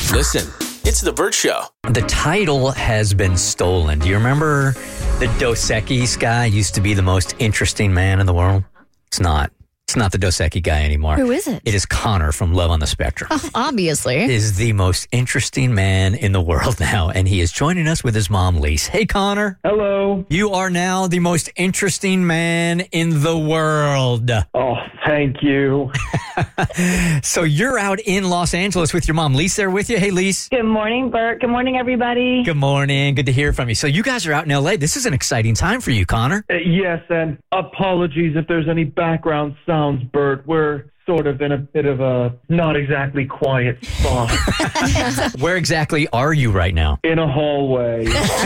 Listen, it's The Burt Show. The title has been stolen. Do you remember the Dos Equis guy used to be the most interesting man in the world? It's not. It's not the Dos Equis guy anymore. Who is it? It is Connor from Love on the Spectrum. Oh, obviously. Is the most interesting man in the world now, and he is joining us with his mom, Lise. Hey, Connor. Hello. You are now the most interesting man in the world. Oh, thank you. So you're out in Los Angeles with your mom. Lise there with you? Hey, Lise. Good morning, Bert. Good morning, everybody. Good morning. Good to hear from you. So you guys are out in L.A. This is an exciting time for you, Connor. Yes, and apologies if there's any background sounds, Bert. We're sort of in a bit of a not exactly quiet spot. Where exactly are you right now? In a hallway.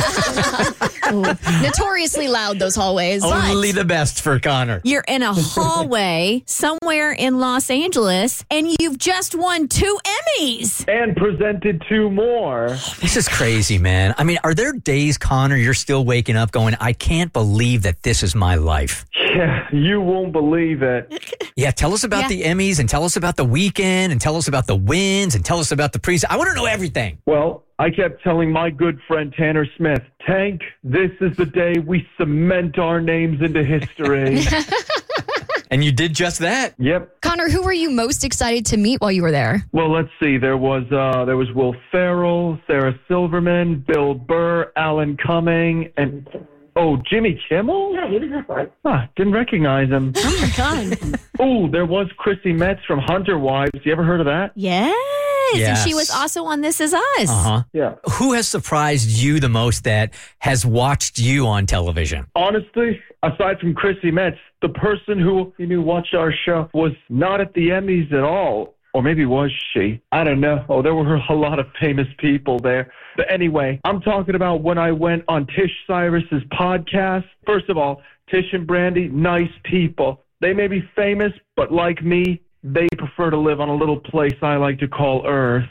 Notoriously loud, those hallways. Only the best for Connor. You're in a hallway somewhere in Los Angeles, and you've just won 2 Emmys. And presented 2 more. This is crazy, man. I mean, are there days, Connor, you're still waking up going, I can't believe that this is my life? Yeah, you won't believe it. Yeah, tell us about the Emmys and tell us about the weekend and tell us about the wins and tell us about the pre's. I want to know everything. Well, I kept telling my good friend Tanner Smith, Tank, this is the day we cement our names into history. And you did just that. Yep. Connor, who were you most excited to meet while you were there? Well, let's see. There was Will Ferrell, Sarah Silverman, Bill Burr, Alan Cumming, and Jimmy Kimmel? Yeah, he was there for it. Didn't recognize him. Oh, my God. Oh, there was Chrissy Metz from Hunter Wives. You ever heard of that? Yes. Yes. And she was also on This Is Us. Uh-huh. Yeah. Who has surprised you the most that has watched you on television? Honestly, aside from Chrissy Metz, the person who watched our show was not at the Emmys at all. Or maybe was she? I don't know. Oh, there were a lot of famous people there. But anyway, I'm talking about when I went on Tish Cyrus's podcast. First of all, Tish and Brandy, nice people. They may be famous, but like me, they prefer to live on a little place I like to call Earth.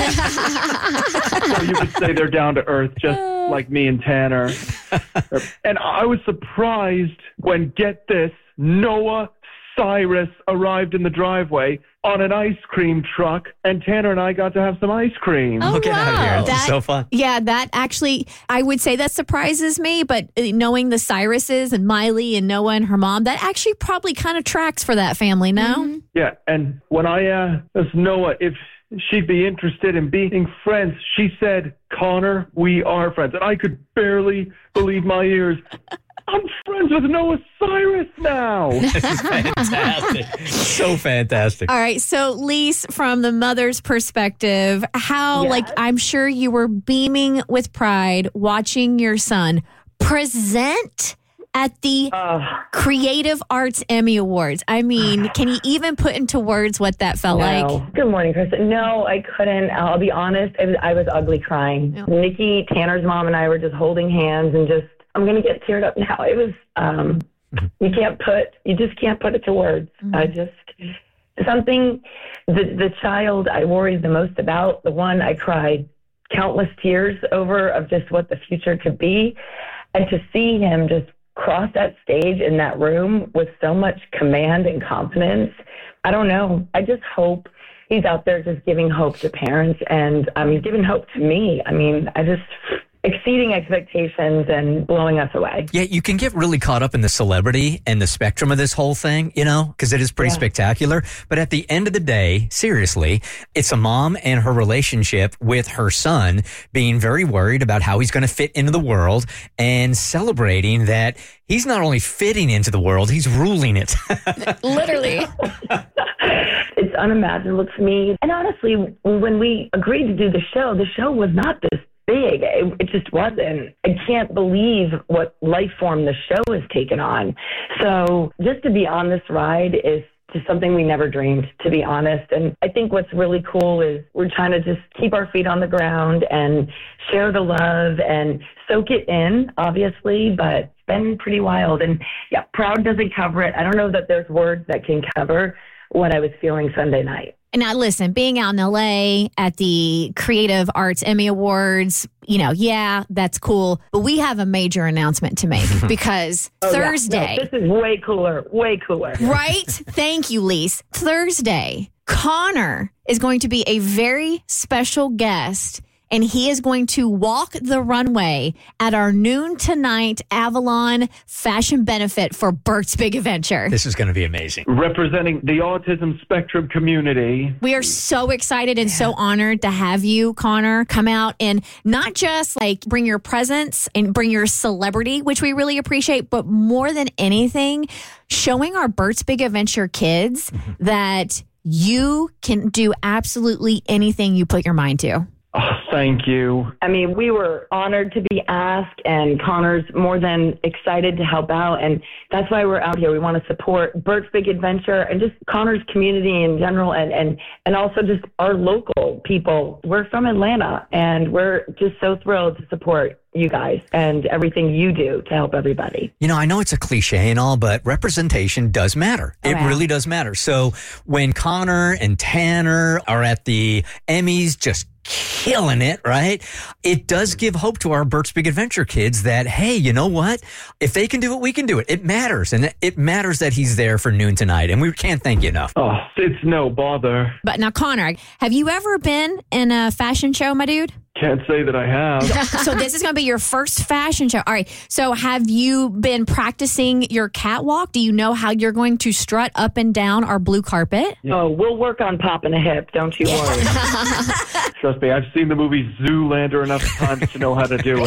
So you could say they're down to earth, just like me and Tanner. And I was surprised when, get this, Noah Cyrus arrived in the driveway on an ice cream truck, and Tanner and I got to have some ice cream. Oh, Get out of here. This is That- so fun. Yeah, that actually, I would say that surprises me, but knowing the Cyruses and Miley and Noah and her mom, that actually probably kind of tracks for that family, no? Mm-hmm. Yeah, and when I asked Noah if she'd be interested in being friends, she said, Connor, we are friends. And I could barely believe my ears. I'm friends with Noah Cyrus now. This is fantastic. So fantastic. All right, so Lise, from the mother's perspective, how, I'm sure you were beaming with pride watching your son present at the Creative Arts Emmy Awards. I mean, can you even put into words what that felt like? Good morning, Chris. No, I couldn't. I'll be honest. I was ugly crying. Yeah. Nikki, Tanner's mom, and I were just holding hands and just, I'm going to get teared up now. It was, you just can't put it to words. Something, the child I worried the most about, the one I cried countless tears over of just what the future could be. And to see him just cross that stage in that room with so much command and confidence, I don't know. I just hope he's out there just giving hope to parents and giving hope to me. Exceeding expectations and blowing us away. Yeah, you can get really caught up in the celebrity and the spectrum of this whole thing, because it is pretty spectacular. But at the end of the day, seriously, it's a mom and her relationship with her son being very worried about how he's going to fit into the world and celebrating that he's not only fitting into the world, he's ruling it. Literally. It's unimaginable to me. And honestly, when we agreed to do the show was not this big. It just wasn't. I can't believe what life form the show has taken on. So just to be on this ride is just something we never dreamed, to be honest. And I think what's really cool is we're trying to just keep our feet on the ground and share the love and soak it in, obviously, but it's been pretty wild. And yeah, proud doesn't cover it. I don't know that there's words that can cover what I was feeling Sunday night. And now listen, being out in LA at the Creative Arts Emmy Awards, that's cool. But we have a major announcement to make because Thursday. No, this is way cooler. Right? Thank you, Lise. Thursday, Connor is going to be a very special guest, and he is going to walk the runway at our noon tonight Avalon Fashion Benefit for Bert's Big Adventure. This is going to be amazing. Representing the autism spectrum community. We are so excited and so honored to have you, Connor, come out and not just like bring your presence and bring your celebrity, which we really appreciate, but more than anything, showing our Bert's Big Adventure kids that you can do absolutely anything you put your mind to. Oh, thank you. I mean, we were honored to be asked, and Connor's more than excited to help out. And that's why we're out here. We want to support Bert's Big Adventure and just Connor's community in general, and also just our local people. We're from Atlanta, and we're just so thrilled to support you guys and everything you do to help everybody. You know, I know it's a cliche and all, but representation does matter. It really does matter. So when Connor and Tanner are at the Emmys just killing it, right? It does give hope to our Bert's Big Adventure kids that, hey, you know what? If they can do it, we can do it. It matters. And it matters that he's there for noon tonight. And we can't thank you enough. Oh, it's no bother. But now, Connor, have you ever been in a fashion show, my dude? Can't say that I have. So this is going to be your first fashion show. All right. So have you been practicing your catwalk? Do you know how you're going to strut up and down our blue carpet? Oh, we'll work on popping a hip. Don't you worry. Trust me, I've seen the movie Zoolander enough times to know how to do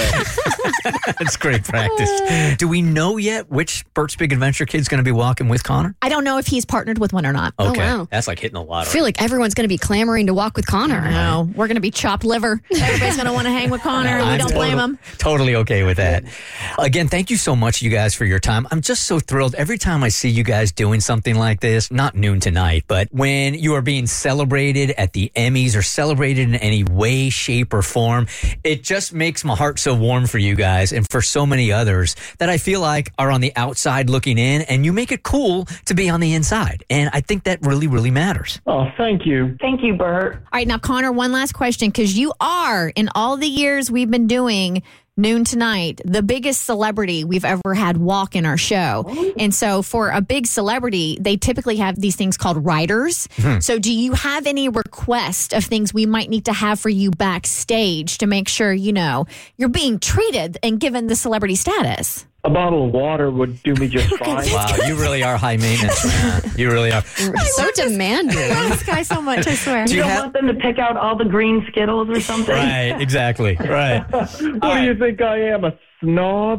it. It's great practice. Do we know yet which Bert's Big Adventure kid's going to be walking with Connor? I don't know if he's partnered with one or not. Okay. Oh, wow. That's like hitting a lottery. I feel like everyone's going to be clamoring to walk with Connor. No, we're going to be chopped liver. Everybody's going to want to hang with Connor, and we don't blame him. Totally okay with that. Again, thank you so much, you guys, for your time. I'm just so thrilled every time I see you guys doing something like this, not noon tonight, but when you are being celebrated at the Emmys or celebrated in any way, shape, or form, it just makes my heart so warm for you guys and for so many others that I feel like are on the outside looking in, and you make it cool to be on the inside. And I think that really, really matters. Oh, thank you. Thank you, Bert. All right, now, Connor, one last question, because you are, in all the years we've been doing Noon Tonight, the biggest celebrity we've ever had walk in our show. And so for a big celebrity, they typically have these things called writers. So do you have any request of things we might need to have for you backstage to make sure, you know, you're being treated and given the celebrity status? A bottle of water would do me just fine. Wow, you really are high maintenance, man. You really are. So demanding. I love this guy so much, I swear. You don't want them to pick out all the green Skittles or something? Right, exactly. Right. What do you think I am, a snob?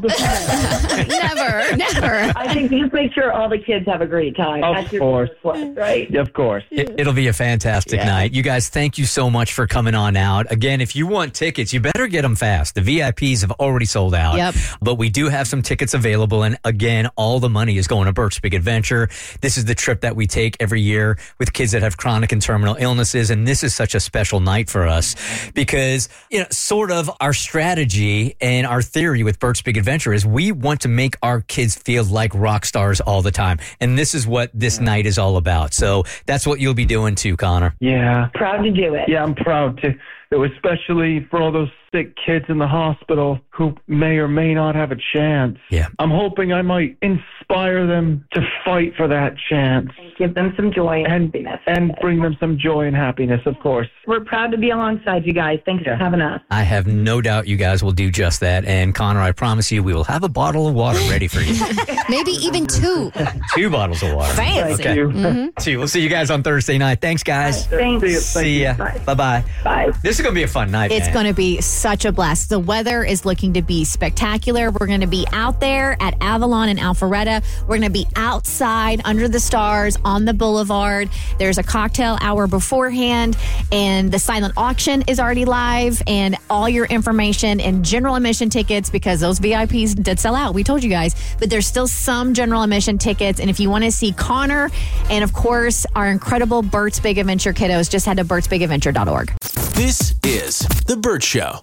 Never. I think just make sure all the kids have a great time. Of That's your course. request, right? Of course. It'll be a fantastic night. You guys, thank you so much for coming on out. Again, if you want tickets, you better get them fast. The VIPs have already sold out. Yep. But we do have some tickets available. And again, all the money is going to Bert's Big Adventure. This is the trip that we take every year with kids that have chronic and terminal illnesses. And this is such a special night for us because, you know, sort of our strategy and our theory with Bert's Big Adventure is we want to make our kids feel like rock stars all the time. And this is what this night is all about. So that's what you'll be doing too, Connor. Yeah. Proud to do it. Yeah, I'm proud to. Especially for all those sick kids in the hospital who may or may not have a chance. Yeah. I'm hoping I might inspire them to fight for that chance. Give them some joy and happiness. And bring them some joy and happiness, of course. We're proud to be alongside you guys. Thanks for having us. I have no doubt you guys will do just that. And Connor, I promise you, we will have a bottle of water ready for you. Maybe even 2. 2 bottles of water. Fancy. Thank you. See, we'll see you guys on Thursday night. Thanks, guys. Thanks. See ya. Bye. Bye-bye. Bye. This is going to be a fun night, It's man. going to be such a blast. The weather is looking to be spectacular. We're going to be out there at Avalon and Alpharetta. We're going to be outside under the stars on the boulevard. There's a cocktail hour beforehand, and the silent auction is already live, and all your information and general admission tickets, because those VIPs did sell out. We told you guys, but there's still some general admission tickets. And if you want to see Connor and, of course, our incredible Bert's Big Adventure kiddos, just head to bertsbigadventure.org. This is The Bert Show.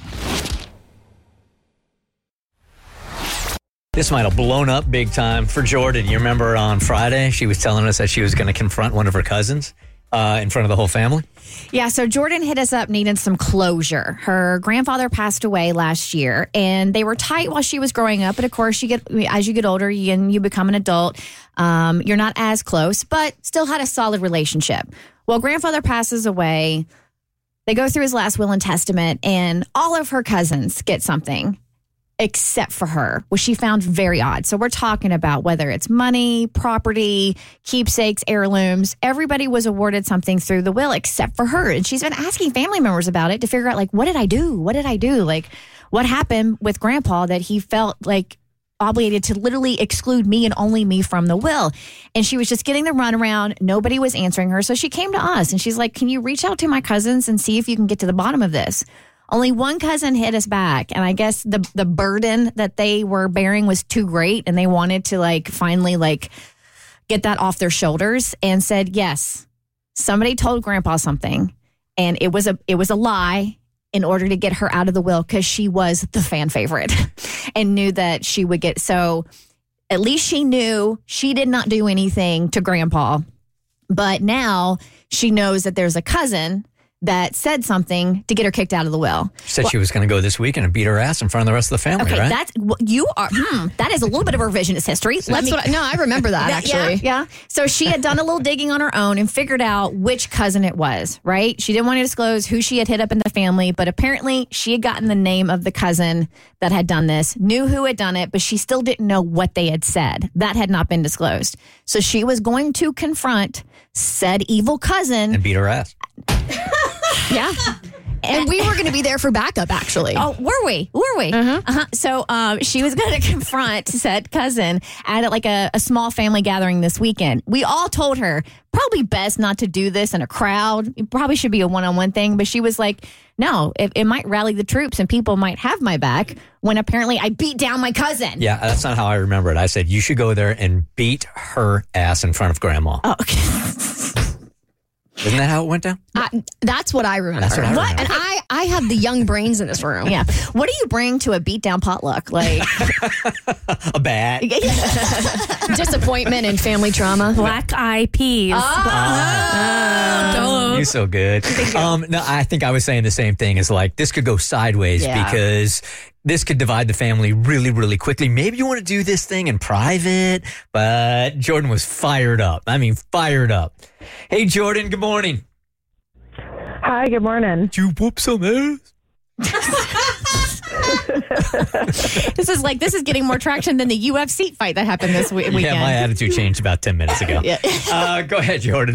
This might have blown up big time for Jordan. You remember on Friday, she was telling us that she was going to confront one of her cousins in front of the whole family? Yeah, so Jordan hit us up needing some closure. Her grandfather passed away last year, and they were tight while she was growing up. But of course, as you get older and you become an adult, you're not as close, but still had a solid relationship. Well, grandfather passes away. They go through his last will and testament, and all of her cousins get something except for her, which she found very odd. So we're talking about whether it's money, property, keepsakes, heirlooms. Everybody was awarded something through the will except for her. And she's been asking family members about it to figure out, like, what did I do? What did I do? Like, what happened with Grandpa that he felt like obligated to literally exclude me and only me from the will? And she was just getting the runaround. Nobody was answering her. So she came to us and she's like, can you reach out to my cousins and see if you can get to the bottom of this? Only one cousin hit us back. And I guess the burden that they were bearing was too great. And they wanted to finally get that off their shoulders and said, yes, somebody told Grandpa something. And it was a lie in order to get her out of the will because she was the fan favorite and knew that she would get. So at least she knew she did not do anything to Grandpa. But now she knows that there's a cousin that said something to get her kicked out of the will. She said she was going to go this weekend and beat her ass in front of the rest of the family, okay, right? That is a little bit of revisionist history. I remember that actually. Yeah. So she had done a little digging on her own and figured out which cousin it was, right? She didn't want to disclose who she had hit up in the family, but apparently she had gotten the name of the cousin that had done this, knew who had done it, but she still didn't know what they had said. That had not been disclosed. So she was going to confront said evil cousin. And beat her ass. Yeah. And we were going to be there for backup, actually. Oh, were we? So she was going to confront said cousin at a small family gathering this weekend. We all told her, probably best not to do this in a crowd. It probably should be a one-on-one thing. But she was like, no, it might rally the troops and people might have my back when apparently I beat down my cousin. Yeah, that's not how I remember it. I said, you should go there and beat her ass in front of Grandma. Oh, okay. Isn't that how it went down? That's what I remember. That's what I remember. And I have the young brains in this room. Yeah. What do you bring to a beatdown potluck? Like a bat. Disappointment and family trauma. Black eyed peas. You're so good. No, I think I was saying the same thing. Is like this could go sideways because this could divide the family really, really quickly. Maybe you want to do this thing in private, but Jordan was fired up. I mean, fired up. Hey, Jordan, good morning. Hi, good morning. Did you whoop some ass? This is getting more traction than the UFC fight that happened this weekend. Yeah, my attitude changed about 10 minutes ago. Go ahead, Jordan.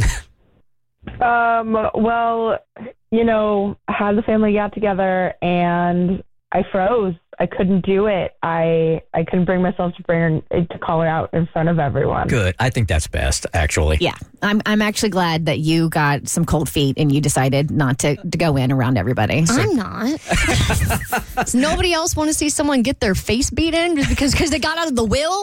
Well, I had the family get together and I froze. I couldn't do it. I couldn't bring myself to call her out in front of everyone. Good. I think that's best, actually. Yeah. I'm actually glad that you got some cold feet and you decided not to go in around everybody. So. I'm not. Does nobody else want to see someone get their face beat in just because they got out of the will?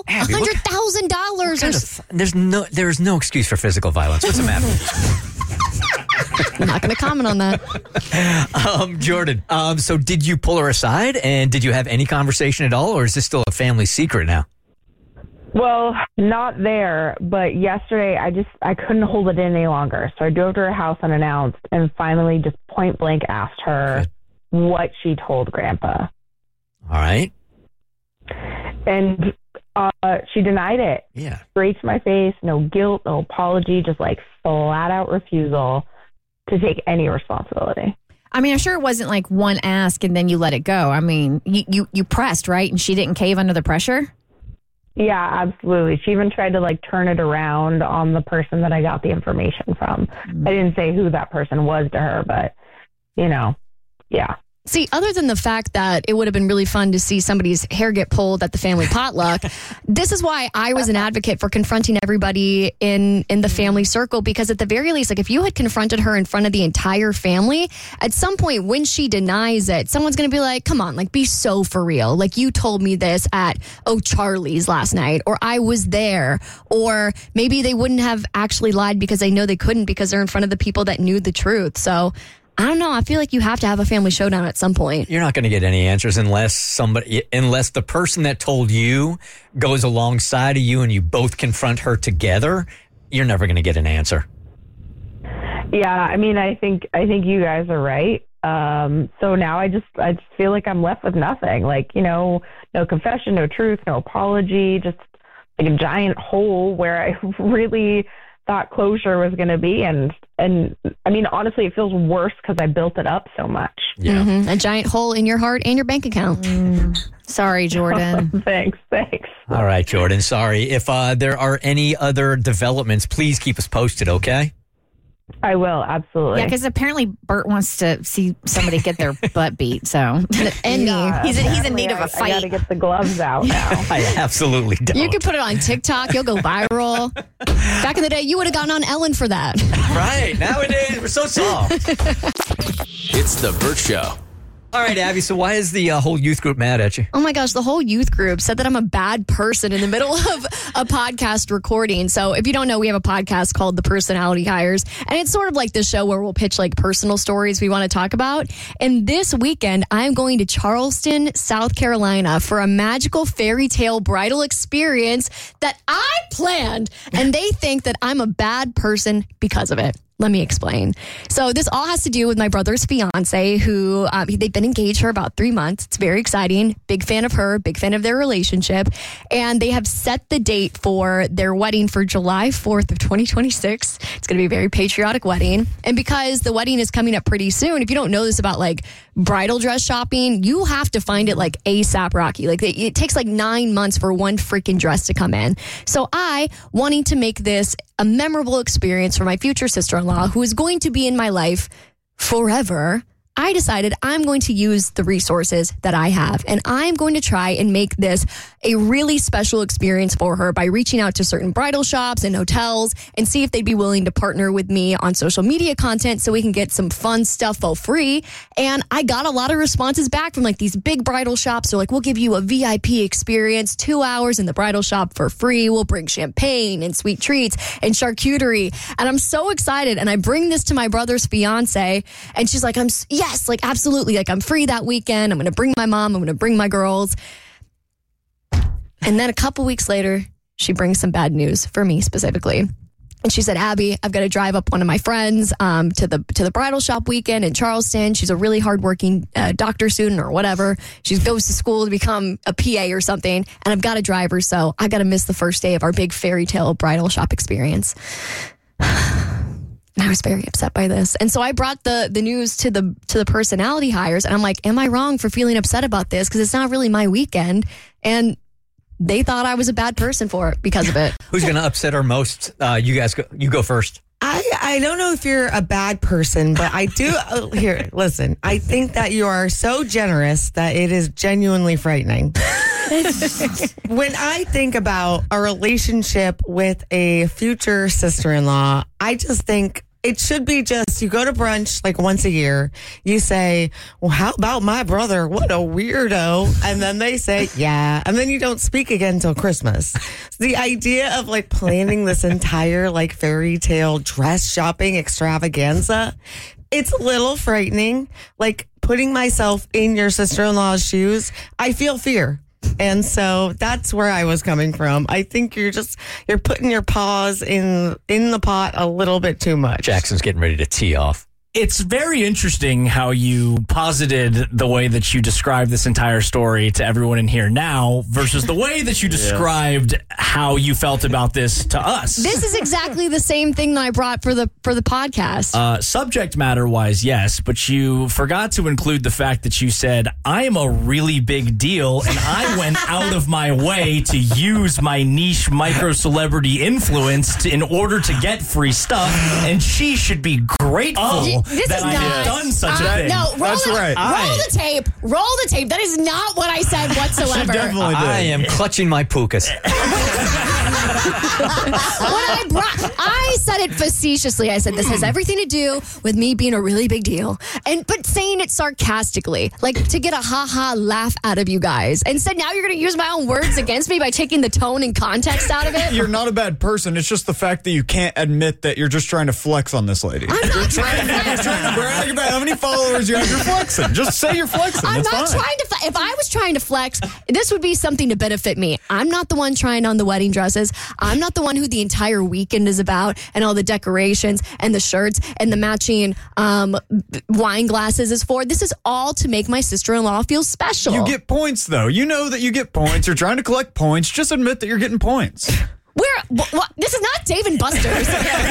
$100,000. There's no excuse for physical violence. What's the matter? I'm not going to comment on that. Jordan, so did you pull her aside and did you have any conversation at all, or is this still a family secret now? Well, not there, but yesterday I couldn't hold it in any longer. So I drove to her house unannounced and finally just point blank asked her what she told Grandpa. All right. And she denied it. Yeah. Straight to my face, no guilt, no apology, just flat out refusal to take any responsibility. I mean, I'm sure it wasn't like one ask and then you let it go. I mean, you pressed, right? And she didn't cave under the pressure? Yeah, absolutely. She even tried to turn it around on the person that I got the information from. I didn't say who that person was to her, but, yeah. See, other than the fact that it would have been really fun to see somebody's hair get pulled at the family potluck, this is why I was an advocate for confronting everybody in the family circle, because at the very least, if you had confronted her in front of the entire family, at some point when she denies it, someone's going to be like, come on, be so for real. You told me this at Charlie's last night, or I was there, or maybe they wouldn't have actually lied because they know they couldn't because they're in front of the people that knew the truth. So I don't know. I feel like you have to have a family showdown at some point. You're not going to get any answers unless the person that told you goes alongside of you and you both confront her together. You're never going to get an answer. Yeah, I mean, I think you guys are right. So now I just feel like I'm left with nothing. No confession, no truth, no apology, just a giant hole where I really that closure was going to be. And I mean, honestly, it feels worse because I built it up so much. Yeah. Mm-hmm. A giant hole in your heart and your bank account. Sorry, Jordan. Thanks. All right, Jordan. Sorry. If there are any other developments, please keep us posted, okay? I will, absolutely. Yeah, because apparently Bert wants to see somebody get their butt beat. So, and he's in need of a fight. I got to get the gloves out now. I absolutely don't. You could put it on TikTok. You'll go viral. Back in the day, you would have gotten on Ellen for that. Right. Nowadays, we're so soft. It's The Bert Show. All right, Abby, so why is the whole youth group mad at you? Oh my gosh, the whole youth group said that I'm a bad person in the middle of a podcast recording. So if you don't know, we have a podcast called The Personality Hires. And it's sort of like this show where we'll pitch like personal stories we want to talk about. And this weekend, I'm going to Charleston, South Carolina for a magical fairy tale bridal experience that I planned. And they think that I'm a bad person because of it. Let me explain. So this all has to do with my brother's fiance, who they've been engaged for about 3 months. It's very exciting. Big fan of her, big fan of their relationship. And they have set the date for their wedding for July 4th of 2026. It's going to be a very patriotic wedding. And because the wedding is coming up pretty soon, if you don't know this about like bridal dress shopping, you have to find it like ASAP Rocky. Like it takes like 9 months for one freaking dress to come in. So I, wanting to make this a memorable experience for my future sister-in-law, who is going to be in my life forever, I decided I'm going to use the resources that I have, and I'm going to try and make this a really special experience for her by reaching out to certain bridal shops and hotels and see if they'd be willing to partner with me on social media content so we can get some fun stuff for free. And I got a lot of responses back from like these big bridal shops. So like, we'll give you a VIP experience, 2 hours in the bridal shop for free. We'll bring champagne and sweet treats and charcuterie. And I'm so excited. And I bring this to my brother's fiance, and she's like, yes, like absolutely. Like I'm free that weekend. I'm going to bring my mom. I'm going to bring my girls. And then a couple weeks later, she brings some bad news for me specifically. And she said, Abby, I've got to drive up one of my friends to the bridal shop weekend in Charleston. She's a really hardworking doctor student or whatever. She goes to school to become a PA or something. And I've got to drive her. So I got to miss the first day of our big fairy tale bridal shop experience. And I was very upset by this. And so I brought the news to the personality hires. And I'm like, am I wrong for feeling upset about this? Because it's not really my weekend. And they thought I was a bad person for it because of it. Who's going to upset her most? You guys go. You go first. I don't know if you're a bad person, but I do. Here, listen. I think that you are so generous that it is genuinely frightening. When I think about a relationship with a future sister-in-law, I just think it should be just, you go to brunch like once a year. You say, well, how about my brother? What a weirdo. And then they say, yeah. And then you don't speak again until Christmas. So the idea of like planning this entire like fairy tale dress shopping extravaganza, it's a little frightening. Like putting myself in your sister-in-law's shoes, I feel fear. And so that's where I was coming from. I think you're putting your paws in the pot a little bit too much. Jackson's getting ready to tee off. It's very interesting how you posited the way that you described this entire story to everyone in here now versus the way that you described how you felt about this to us. This is exactly the same thing that I brought for the podcast. Subject matter wise, yes, but you forgot to include the fact that you said, I am a really big deal, and I went out of my way to use my niche micro celebrity influence in order to get free stuff, and she should be grateful. This that is I not. have done such a thing. No, roll the tape. Roll the tape. That is not what I said whatsoever. I am clutching my pukas. I said it facetiously. I said this has everything to do with me being a really big deal, but saying it sarcastically, like to get a ha-ha laugh out of you guys. Instead, now you're going to use my own words against me by taking the tone and context out of it. You're not a bad person. It's just the fact that you can't admit that you're just trying to flex on this lady. I'm not trying to flex. You're trying to brag about how many followers you have. You're flexing. Just say you're flexing. I'm That's not fine. trying to flex. If I was trying to flex, this would be something to benefit me. I'm not the one trying on the wedding dresses. I'm not the one who the entire weekend is about and all the decorations and the shirts and the matching wine glasses is for. This is all to make my sister-in-law feel special. You get points, though. You know that you get points. You're trying to collect points. Just admit that you're getting points. This is not Dave and Buster's. This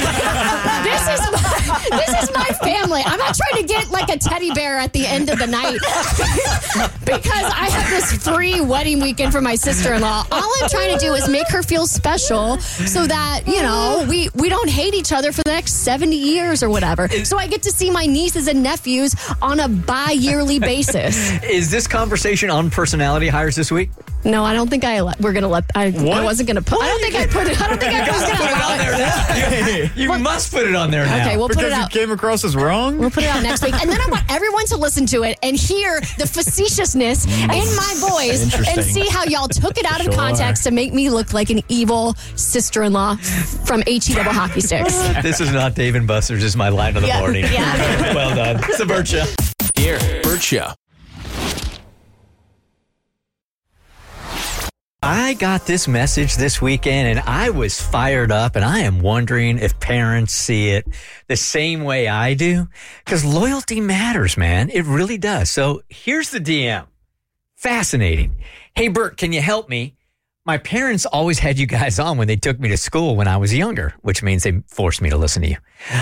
is my family. I'm not trying to get like a teddy bear at the end of the night because I have this free wedding weekend for my sister-in-law. All I'm trying to do is make her feel special so that, we don't hate each other for the next 70 years or whatever. So I get to see my nieces and nephews on a bi-yearly basis. Is this conversation on personality hires this week? No, I don't think we're going to let... I wasn't going to put... I don't think I put it... I don't think I was going to allow it. You must put it on there now. Okay, we'll put it out. Because you came across as wrong? We'll put it out next week. And then I want everyone to listen to it and hear the facetiousness in my voice and see how y'all took it out of context to make me look like an evil sister-in-law from HE Double Hockey Sticks. This is not Dave and Buster's. This is my line of the morning. Yeah. Well done. It's the Burt Show. Here, Burt Show. I got this message this weekend and I was fired up, and I am wondering if parents see it the same way I do, because loyalty matters, man. It really does. So here's the DM. Fascinating. Hey, Burt, can you help me? My parents always had you guys on when they took me to school when I was younger, which means they forced me to listen to you.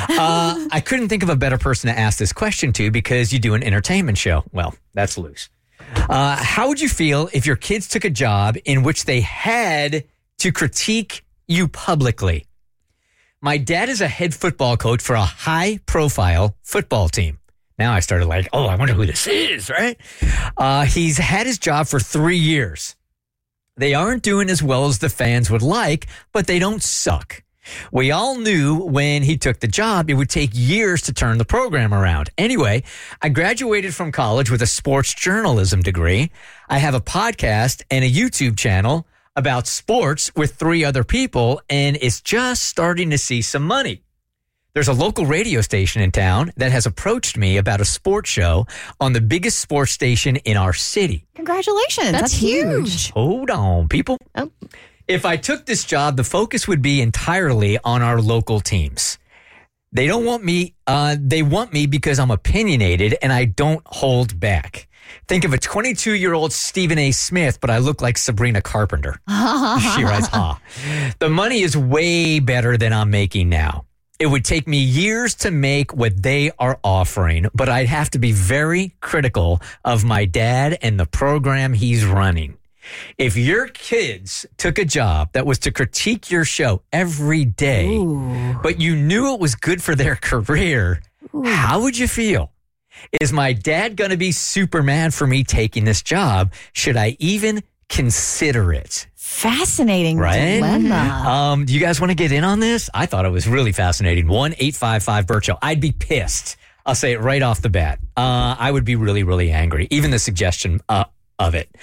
I couldn't think of a better person to ask this question to because you do an entertainment show. Well, that's loose. How would you feel if your kids took a job in which they had to critique you publicly? My dad is a head football coach for a high-profile football team. Now I started like, I wonder who this is, right? He's had his job for 3 years. They aren't doing as well as the fans would like, but they don't suck. We all knew when he took the job, it would take years to turn the program around. Anyway, I graduated from college with a sports journalism degree. I have a podcast and a YouTube channel about sports with 3 other people, and it's just starting to see some money. There's a local radio station in town that has approached me about a sports show on the biggest sports station in our city. Congratulations. That's huge. Hold on, people. Oh. If I took this job, the focus would be entirely on our local teams. They don't want me. They want me because I'm opinionated and I don't hold back. Think of a 22-year-old Stephen A. Smith, but I look like Sabrina Carpenter. She writes, The money is way better than I'm making now. It would take me years to make what they are offering, but I'd have to be very critical of my dad and the program he's running. If your kids took a job that was to critique your show every day, but you knew it was good for their career, how would you feel? Is my dad going to be super mad for me taking this job? Should I even consider it? Fascinating right? dilemma. Do you guys want to get in on this? I thought it was really fascinating. 1-855-BURT Show. I'd be pissed. I'll say it right off the bat. I would be really, really angry. Even the suggestion of it.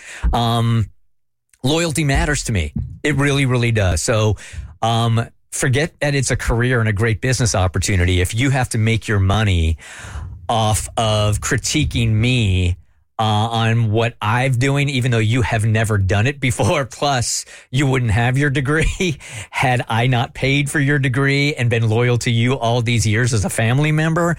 Loyalty matters to me. It really, really does. So forget that it's a career and a great business opportunity. If you have to make your money off of critiquing me on what I'm doing, even though you have never done it before, plus you wouldn't have your degree had I not paid for your degree and been loyal to you all these years as a family member.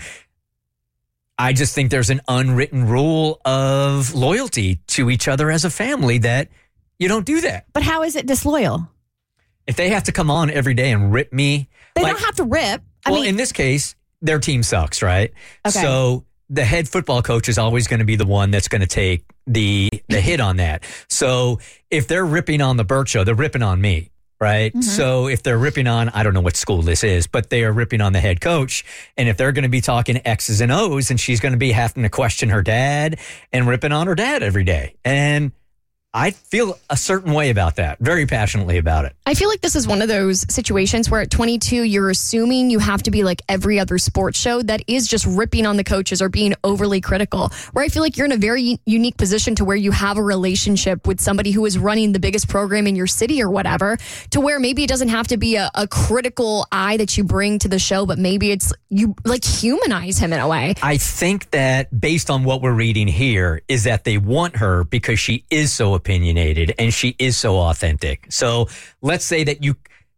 I just think there's an unwritten rule of loyalty to each other as a family that you don't do that. But how is it disloyal? If they have to come on every day and rip me. They don't have to rip. I mean, in this case, their team sucks, right? Okay. So the head football coach is always going to be the one that's going to take the hit on that. So if they're ripping on the Burt Show, they're ripping on me. Right. Mm-hmm. So if they're ripping on, I don't know what school this is, but they are ripping on the head coach. And if they're going to be talking X's and O's, and she's going to be having to question her dad and ripping on her dad every day. And I feel a certain way about that, very passionately about it. I feel like this is one of those situations where at 22, you're assuming you have to be like every other sports show that is just ripping on the coaches or being overly critical, where I feel like you're in a very unique position to where you have a relationship with somebody who is running the biggest program in your city or whatever, to where maybe it doesn't have to be a critical eye that you bring to the show, but maybe it's you like humanize him in a way. I think that based on what we're reading here is that they want her because she is so opinionated and she is so authentic. So let's say that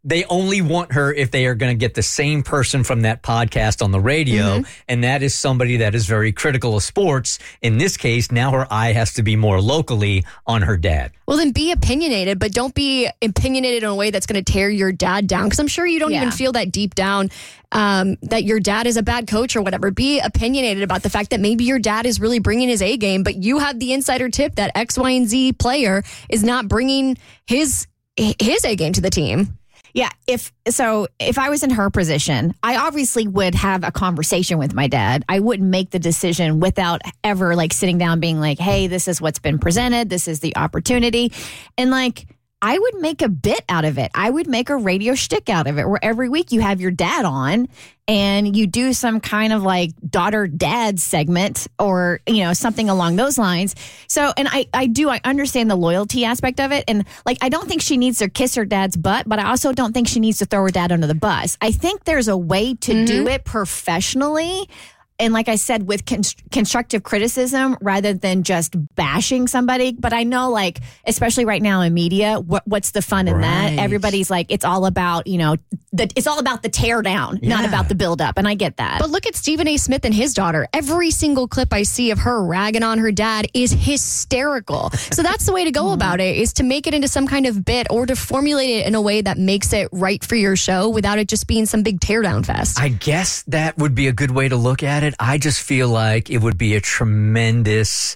they only want her if they are going to get the same person from that podcast on the radio. And that is somebody that is very critical of sports. In this case, now her eye has to be more locally on her dad. Well, then be opinionated, but don't be opinionated in a way that's going to tear your dad down. Because I'm sure you don't even feel that deep down that your dad is a bad coach or whatever. Be opinionated about the fact that maybe your dad is really bringing his A game, but you have the insider tip that X, Y, and Z player is not bringing his A game to the team. Yeah, if I was in her position, I obviously would have a conversation with my dad. I wouldn't make the decision without ever like sitting down being like, hey, this is what's been presented. This is the opportunity. And like, I would make a bit out of it. I would make a radio shtick out of it where every week you have your dad on and you do some kind of like daughter-dad segment or, something along those lines. So, and I understand the loyalty aspect of it. And like, I don't think she needs to kiss her dad's butt, but I also don't think she needs to throw her dad under the bus. I think there's a way to do it professionally. And like I said, with constructive criticism rather than just bashing somebody. But I know, like, especially right now in media, what's the fun in that? Everybody's like, it's all about, it's all about the tear down, not about the build up. And I get that. But look at Stephen A. Smith and his daughter. Every single clip I see of her ragging on her dad is hysterical. So that's the way to go about it, is to make it into some kind of bit or to formulate it in a way that makes it right for your show without it just being some big teardown fest. I guess that would be a good way to look at it. I just feel like it would be a tremendous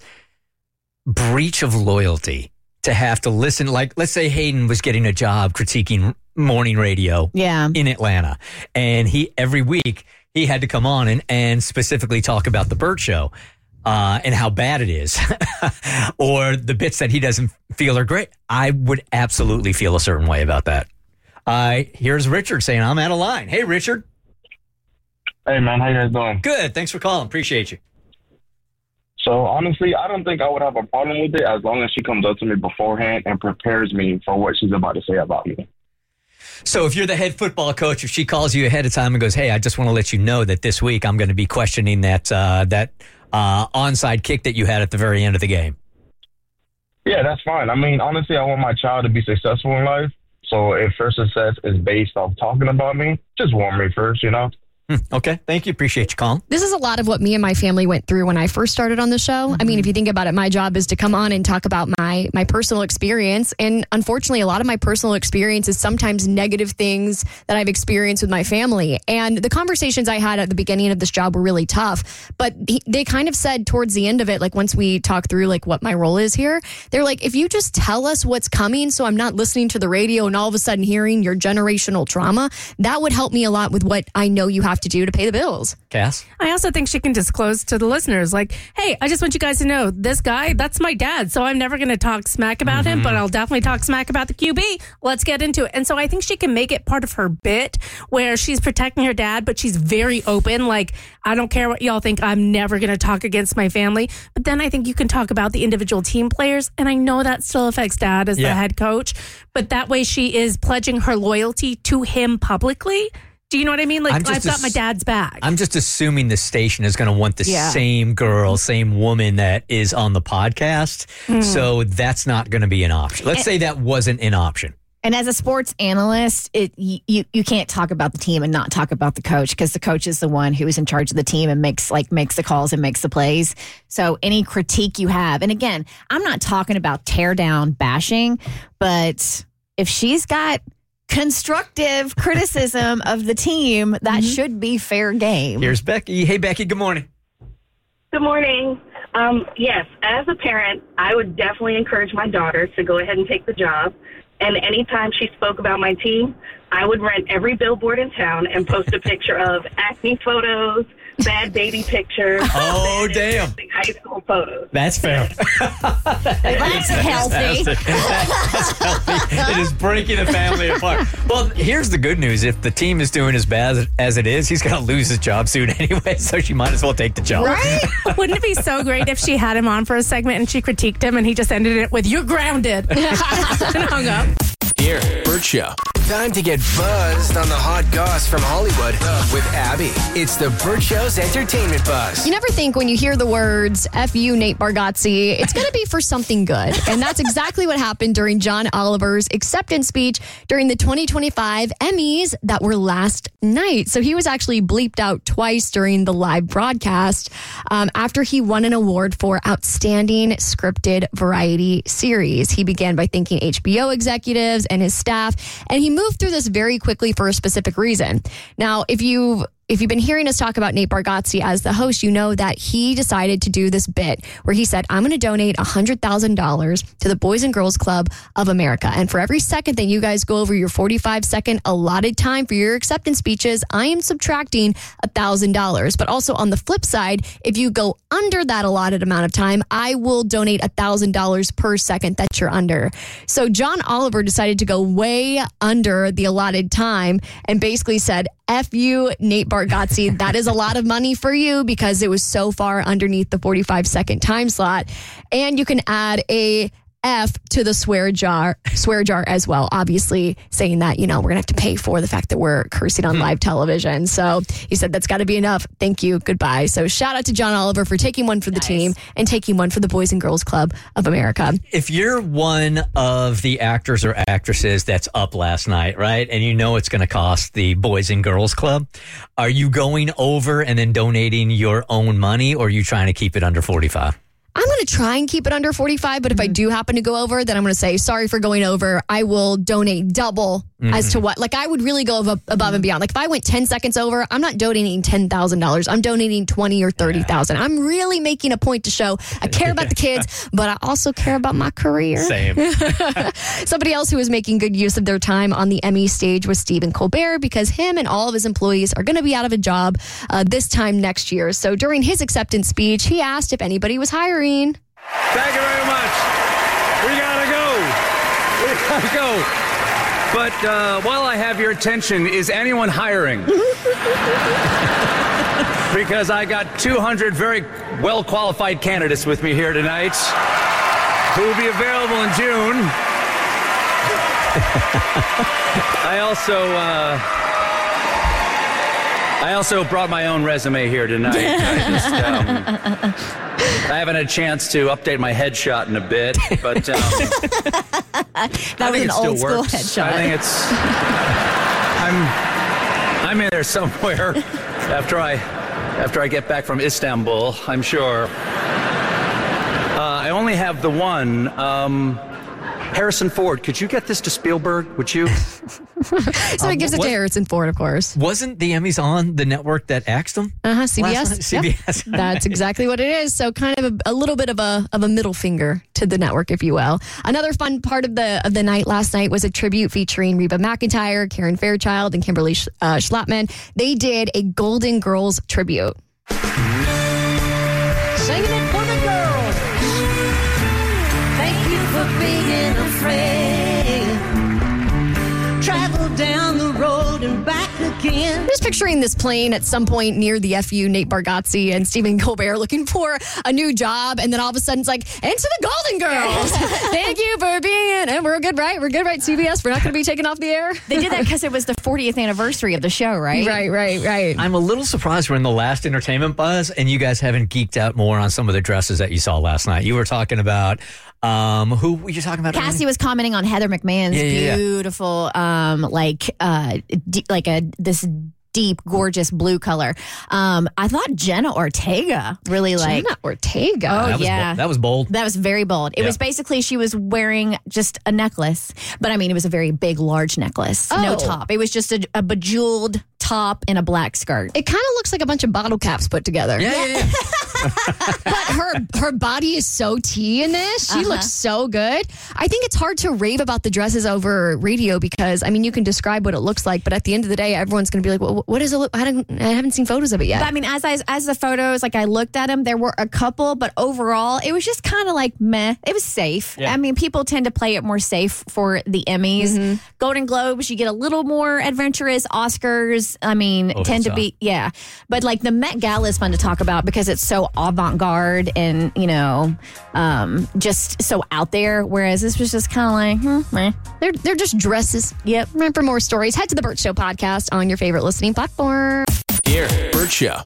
breach of loyalty to have to listen. Like, let's say Hayden was getting a job critiquing morning radio in Atlanta. And every week he had to come on and specifically talk about the Burt Show and how bad it is or the bits that he doesn't feel are great. I would absolutely feel a certain way about that. Here's Richard saying, I'm out of line. Hey, Richard. Hey, man, how you guys doing? Good. Thanks for calling. Appreciate you. So, honestly, I don't think I would have a problem with it as long as she comes up to me beforehand and prepares me for what she's about to say about me. So if you're the head football coach, if she calls you ahead of time and goes, hey, I just want to let you know that this week I'm going to be questioning that onside kick that you had at the very end of the game. Yeah, that's fine. I mean, honestly, I want my child to be successful in life. So if her success is based off talking about me, just warn me first, Okay. Thank you. Appreciate you calling. This is a lot of what me and my family went through when I first started on the show. I mean, if you think about it, my job is to come on and talk about my personal experience. And unfortunately, a lot of my personal experience is sometimes negative things that I've experienced with my family. And the conversations I had at the beginning of this job were really tough. But they kind of said towards the end of it, like once we talk through like what my role is here, they're like, if you just tell us what's coming so I'm not listening to the radio and all of a sudden hearing your generational trauma, that would help me a lot with what I know you have to do to pay the bills. Cass? I also think she can disclose to the listeners, like, hey, I just want you guys to know this guy, that's my dad. So I'm never going to talk smack about him, but I'll definitely talk smack about the QB. Let's get into it. And so I think she can make it part of her bit where she's protecting her dad, but she's very open. Like, I don't care what y'all think. I'm never going to talk against my family. But then I think you can talk about the individual team players. And I know that still affects dad as the head coach. But that way she is pledging her loyalty to him publicly. Do you know what I mean? Like, I've got my dad's back. I'm just assuming the station is going to want the same girl, same woman that is on the podcast. So that's not going to be an option. Let's say that wasn't an option. And as a sports analyst, you can't talk about the team and not talk about the coach, because the coach is the one who is in charge of the team and makes the calls and makes the plays. So any critique you have, and again, I'm not talking about tear down bashing, but if she's got constructive criticism of the team, that should be fair game. Here's Becky. Hey, Becky, good morning. Good morning. Yes, as a parent, I would definitely encourage my daughter to go ahead and take the job. And anytime she spoke about my team, I would rent every billboard in town and post a picture of acne photos, bad baby pictures. Oh, damn. High school photos. That's fair. That's healthy. That's healthy. It is breaking the family apart. Well, here's the good news. If the team is doing as bad as it is, he's going to lose his job soon anyway, so she might as well take the job. Right? Wouldn't it be so great if she had him on for a segment and she critiqued him and he just ended it with, "You're grounded," and hung up? Here, Burt Show. Time to get buzzed on the hot goss from Hollywood with Abby. It's the Burt Show's Entertainment Buzz. You never think when you hear the words, F you, Nate Bargatze, it's going to be for something good. And that's exactly what happened during John Oliver's acceptance speech during the 2025 Emmys that were last night. So he was actually bleeped out twice during the live broadcast after he won an award for Outstanding Scripted Variety Series. He began by thanking HBO executives and his staff, and he moved through this very quickly for a specific reason. Now, if you've been hearing us talk about Nate Bargatze as the host, you know that he decided to do this bit where he said, I'm going to donate $100,000 to the Boys and Girls Club of America. And for every second that you guys go over your 45-second allotted time for your acceptance speeches, I am subtracting $1,000. But also on the flip side, if you go under that allotted amount of time, I will donate $1,000 per second that you're under. So John Oliver decided to go way under the allotted time and basically said, F you, Nate Bargatze. That is a lot of money for you because it was so far underneath the 45-second time slot. And you can add a F to the swear jar as well. Obviously saying that, we're going to have to pay for the fact that we're cursing on live television. So he said, that's got to be enough. Thank you. Goodbye. So shout out to John Oliver for taking one for the team and taking one for the Boys and Girls Club of America. If you're one of the actors or actresses that's up last night, right, and you know it's going to cost the Boys and Girls Club, are you going over and then donating your own money, or are you trying to keep it under 45? I'm going to try and keep it under 45, but if I do happen to go over, then I'm going to say, sorry for going over. I will donate double as to what, I would really go above and beyond. If I went 10 seconds over, I'm not donating $10,000. I'm donating 20 or 30,000. I'm really making a point to show I care about the kids, but I also care about my career. Same. Somebody else who was making good use of their time on the Emmy stage was Stephen Colbert, because him and all of his employees are going to be out of a job this time next year. So during his acceptance speech, he asked if anybody was hiring. Thank you very much. We gotta go. But while I have your attention, is anyone hiring? Because I got 200 very well-qualified candidates with me here tonight who will be available in June. I also brought my own resume here tonight. I haven't had a chance to update my headshot in a bit, but that was an old school headshot. I think I'm in there somewhere after I get back from Istanbul, I'm sure. I only have the one. Harrison Ford, could you get this to Spielberg? Would you? So he gives it to Harrison Ford, of course. Wasn't the Emmys on the network that axed him? CBS. CBS. Yep. That's exactly what it is. So kind of a little bit of a middle finger to the network, if you will. Another fun part of the night last night was a tribute featuring Reba McEntire, Karen Fairchild, and Kimberly Schlappman. They did a Golden Girls tribute. Singing it for the girls. Thank you for being a friend. Travel down the road and back again. I'm just picturing this plane at some point near the FU, Nate Bargatze and Stephen Colbert looking for a new job, and then all of a sudden it's like, into the Golden Girls. Thank you for being in. And we're good, right? We're good, right, CBS? We're not going to be taken off the air? They did that because it was the 40th anniversary of the show, right? Right. I'm a little surprised we're in the last entertainment buzz, and you guys haven't geeked out more on some of the dresses that you saw last night. You were talking about, who were you talking about? Cassie was commenting on Heather McMahon's beautiful, this deep, gorgeous blue color. I thought Jenna Ortega really Jenna Ortega. Oh, that was bold. That was very bold. It was basically she was wearing just a necklace, but I mean, it was a very big, large necklace. No top. It was just a bejeweled top and a black skirt. It kind of looks like a bunch of bottle caps put together. Yeah. But her body is so tea in this. She looks so good. I think it's hard to rave about the dresses over radio because, I mean, you can describe what it looks like, but at the end of the day, everyone's going to be like, well, what does it look? I haven't seen photos of it yet. But, I mean, as the photos, I looked at them, there were a couple, but overall, it was just kind of like meh. It was safe. Yeah. I mean, people tend to play it more safe for the Emmys. Mm-hmm. Golden Globes, you get a little more adventurous. Oscars, shows, I mean, tend to be, but like the Met Gala is fun to talk about because it's so avant-garde and, you know, just so out there. Whereas this was just kind of like, They're just dresses. Yep. For more stories, head to the Burt Show podcast on your favorite listening platform. Here, Burt Show.